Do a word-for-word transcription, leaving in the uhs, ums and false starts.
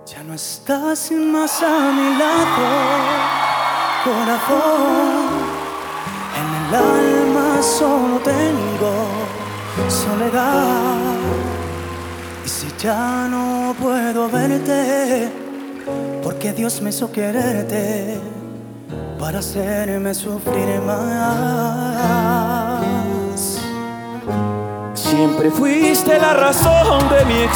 Ya no estás más a mi lado, corazón. En el alma solo tengo soledad. Y si ya no puedo verte, porque Dios me hizo quererte para hacerme sufrir más. Siempre fuiste la razón de mi existencia.